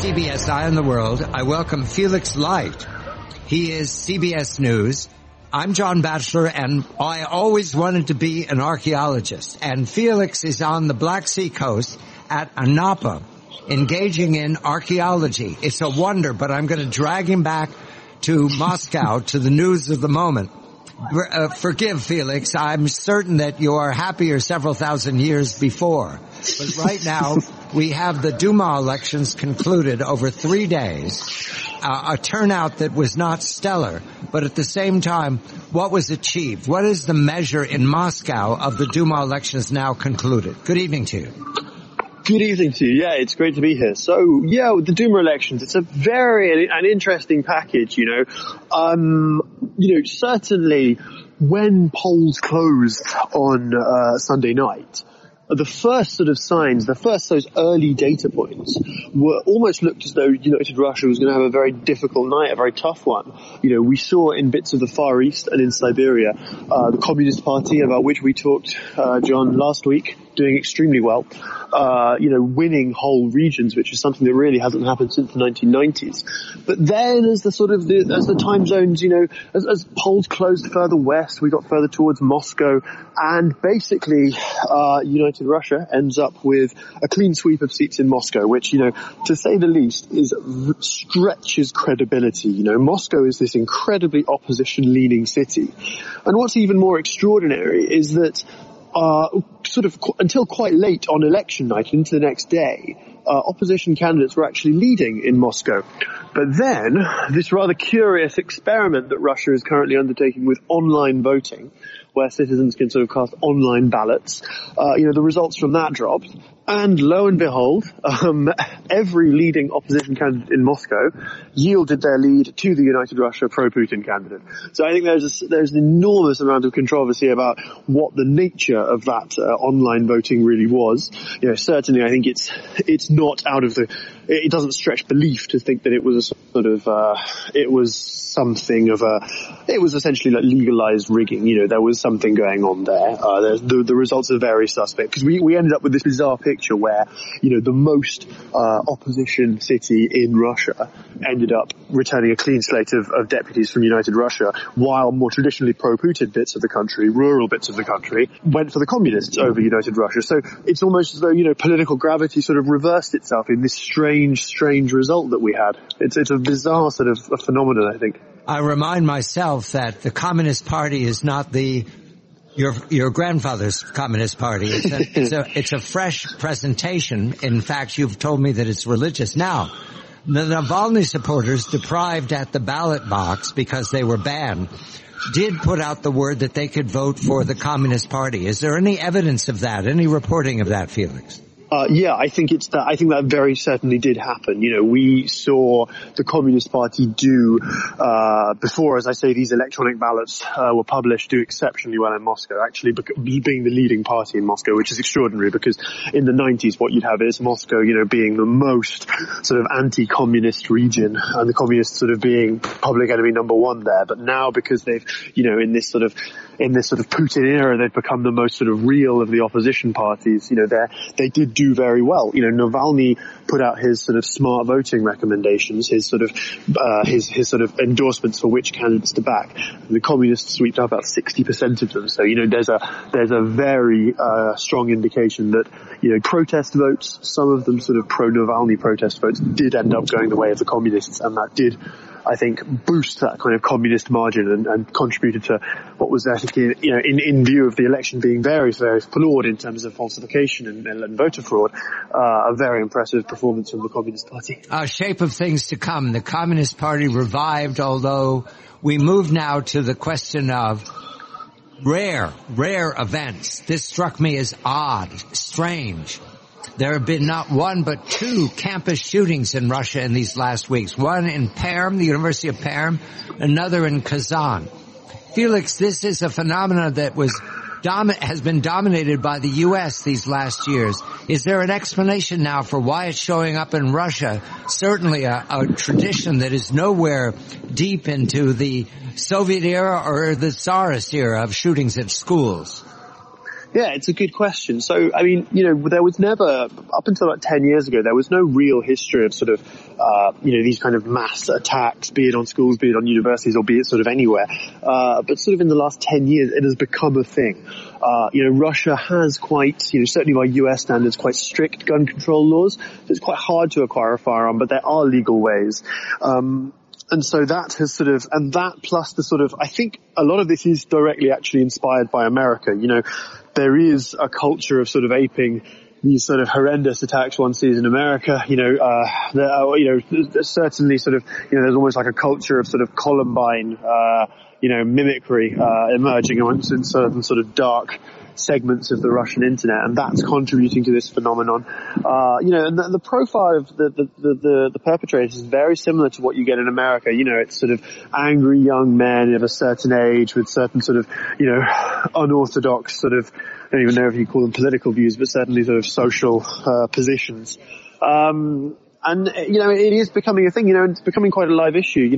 CBS Eye on the World. I welcome Felix Light. He is CBS News. I'm John Batchelor, and I always wanted to be an archaeologist. And Felix is on the Black Sea coast at Anapa, engaging in archaeology. It's a wonder, but I'm going to drag him back to Moscow, to the news of the moment. Forgive, Felix. I'm certain that you are happier several thousand years before. But right now, we have the Duma elections concluded over 3 days, a turnout that was not stellar. But at the same time, what was achieved? What is the measure in Moscow of the Duma elections now concluded? Good evening to you. Good evening to you. Yeah, it's great to be here. So, yeah, with the Duma elections, it's a very an interesting package, certainly when polls closed on Sunday night, the first sort of signs, those early data points were almost looked as though United Russia was going to have a very difficult night, a very tough one. We saw in bits of the Far East and in Siberia, the Communist Party, about which we talked, John, last week, doing extremely well, winning whole regions, which is something that really hasn't happened since the 1990s. But then as the time zones, as polls closed further west, we got further towards Moscow, and basically, United Russia ends up with a clean sweep of seats in Moscow, which, to say the least, stretches credibility. Moscow is this incredibly opposition-leaning city. And what's even more extraordinary is that until quite late on election night, into the next day, opposition candidates were actually leading in Moscow. But then, this rather curious experiment that Russia is currently undertaking with online voting, where citizens can sort of cast online ballots, the results from that dropped. And lo and behold, every leading opposition candidate in Moscow yielded their lead to the United Russia pro-Putin candidate. So I think there's an enormous amount of controversy about what the nature of that online voting really was. Certainly I think it's not out of it doesn't stretch belief to think that it was a sort of, it was essentially like legalized rigging. There was something going on there. The results are very suspect, because we ended up with this bizarre picture where, the most opposition city in Russia ended up returning a clean slate of deputies from United Russia, while more traditionally pro-Putin bits of the country, rural bits of the country, went for the communists over United Russia. So it's almost as though, political gravity sort of reversed itself in this strange result that we had. It's a bizarre sort of a phenomenon, I think. I remind myself that the Communist Party is not your grandfather's Communist Party. It's a fresh presentation. In fact, you've told me that it's religious. Now, the Navalny supporters, deprived at the ballot box because they were banned, did put out the word that they could vote for the Communist Party. Is there any evidence of that? Any reporting of that, Felix? Yeah, I think I think that very certainly did happen. We saw the Communist Party do, before, as I say, these electronic ballots, were published, do exceptionally well in Moscow, actually being the leading party in Moscow, which is extraordinary, because in the 90s what you'd have is Moscow, being the most sort of anti-communist region, and the communists sort of being public enemy number one there. But now, because they've, in this sort of Putin era, they've become the most sort of real of the opposition parties. They did do very well. Navalny put out his sort of smart voting recommendations, his sort of endorsements for which candidates to back. And the communists swept up about 60% of them. So, there's a very, strong indication that, protest votes, some of them sort of pro-Navalny protest votes, did end up going the way of the communists, and that did, I think, boost that kind of communist margin and contributed to what was, I think, in view of the election being very, very flawed in terms of falsification and voter fraud, a very impressive performance from the Communist Party. Shape of things to come. The Communist Party revived, although we move now to the question of rare events. This struck me as odd, strange. There have been not one but two campus shootings in Russia in these last weeks. One in Perm, the University of Perm, another in Kazan. Felix, this is a phenomenon that has been dominated by the U.S. these last years. Is there an explanation now for why it's showing up in Russia? Certainly a tradition that is nowhere deep into the Soviet era or the Tsarist era of shootings at schools. Yeah, it's a good question. So, I mean, there was never, up until about 10 years ago, there was no real history of sort of, these kind of mass attacks, be it on schools, be it on universities, or be it sort of anywhere. But sort of in the last 10 years, it has become a thing. Russia has quite, certainly by US standards, quite strict gun control laws. So it's quite hard to acquire a firearm, but there are legal ways. And so that has sort of, and that plus the sort of, I think a lot of this is directly actually inspired by America. There is a culture of sort of aping these sort of horrendous attacks one sees in America. Certainly sort of, there's almost like a culture of sort of Columbine, mimicry, emerging in certain sort of dark segments of the Russian internet, and that's contributing to this phenomenon. And the profile of the perpetrators is very similar to what you get in America. It's sort of angry young men of a certain age with certain sort of, unorthodox sort of, I don't even know if you call them political views, but certainly sort of social, positions. It is becoming a thing, it's becoming quite a live issue,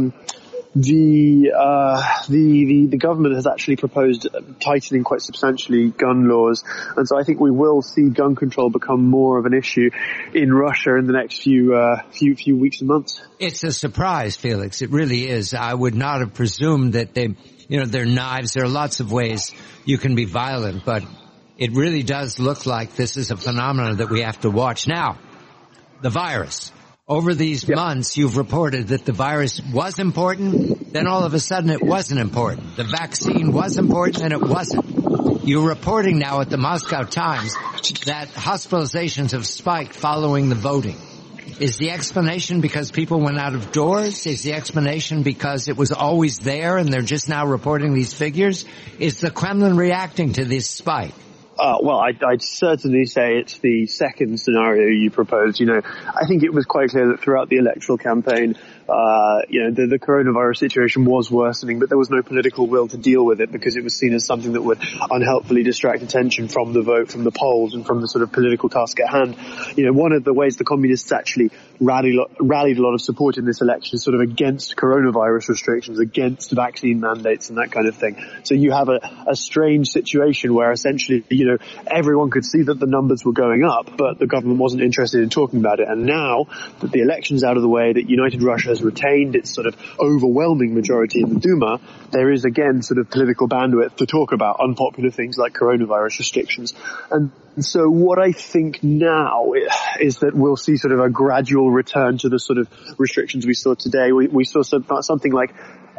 the government has actually proposed tightening quite substantially gun laws, and so I think we will see gun control become more of an issue in Russia in the next few weeks and months. It's a surprise, Felix. It really is. I would not have presumed that they're knives. There are lots of ways you can be violent, but it really does look like this is a phenomenon that we have to watch. Now, the virus. Over these months, you've reported that the virus was important, then all of a sudden it wasn't important. The vaccine was important, and it wasn't. You're reporting now at the Moscow Times that hospitalizations have spiked following the voting. Is the explanation because people went out of doors? Is the explanation because it was always there and they're just now reporting these figures? Is the Kremlin reacting to this spike? Well, I'd certainly say it's the second scenario you proposed. I think it was quite clear that throughout the electoral campaign, the coronavirus situation was worsening, but there was no political will to deal with it because it was seen as something that would unhelpfully distract attention from the vote, from the polls, and from the sort of political task at hand. One of the ways the communists actually rallied a lot of support in this election is sort of against coronavirus restrictions, against vaccine mandates and that kind of thing. So you have a strange situation where essentially, everyone could see that the numbers were going up, but the government wasn't interested in talking about it. And now that the election's out of the way, that United Russia has retained its sort of overwhelming majority in the Duma, there is again sort of political bandwidth to talk about unpopular things like coronavirus restrictions. And so what I think now is that we'll see sort of a gradual return to the sort of restrictions we saw today. We saw something like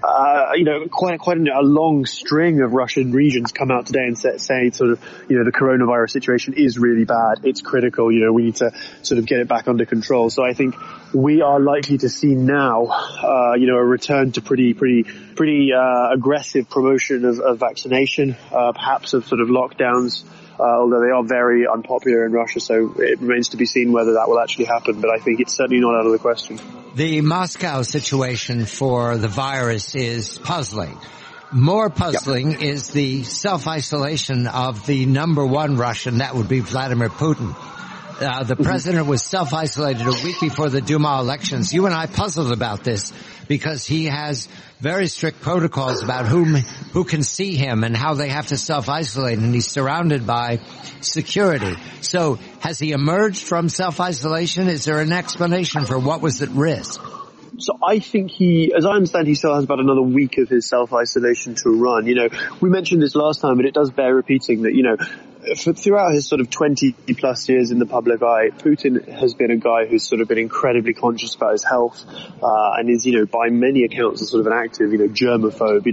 quite a long string of Russian regions come out today and say sort of, the coronavirus situation is really bad. It's critical. We need to sort of get it back under control. So I think we are likely to see now, a return to pretty aggressive promotion of vaccination, perhaps of sort of lockdowns. Although they are very unpopular in Russia, so it remains to be seen whether that will actually happen, but I think it's certainly not out of the question. The Moscow situation for the virus is puzzling. More puzzling is the self-isolation of the number one Russian, that would be Vladimir Putin. The president was self-isolated a week before the Duma elections. You and I puzzled about this because he has very strict protocols about who can see him and how they have to self-isolate, and he's surrounded by security. So has he emerged from self-isolation? Is there an explanation for what was at risk? So I think as I understand, he still has about another week of his self-isolation to run. We mentioned this last time, but it does bear repeating that, throughout his sort of 20 plus years in the public eye, Putin has been a guy who's sort of been incredibly conscious about his health, and is, by many accounts, a sort of an active, germaphobe.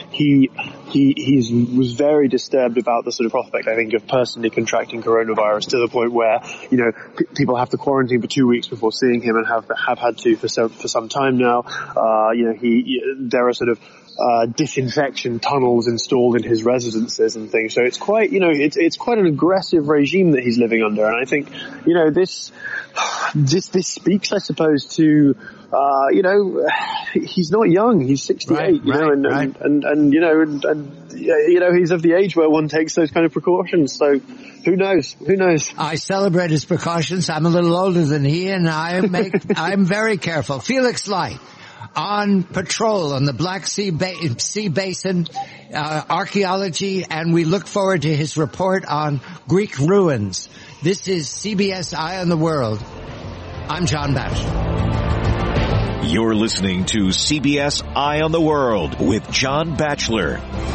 He was very disturbed about the sort of prospect, I think, of personally contracting coronavirus to the point where, people have to quarantine for 2 weeks before seeing him and have had to for some time now. There are sort of disinfection tunnels installed in his residences and things. So it's quite, it's quite an aggressive regime that he's living under. And I think, this speaks, I suppose, to, he's not young. He's 68, and he's of the age where one takes those kind of precautions. So who knows? I celebrate his precautions. I'm a little older than he, and I'm very careful. Felix Light, on patrol on the Black Sea Basin, archaeology, and we look forward to his report on Greek ruins. This is CBS Eye on the World. I'm John Batchelor. You're listening to CBS Eye on the World with John Batchelor.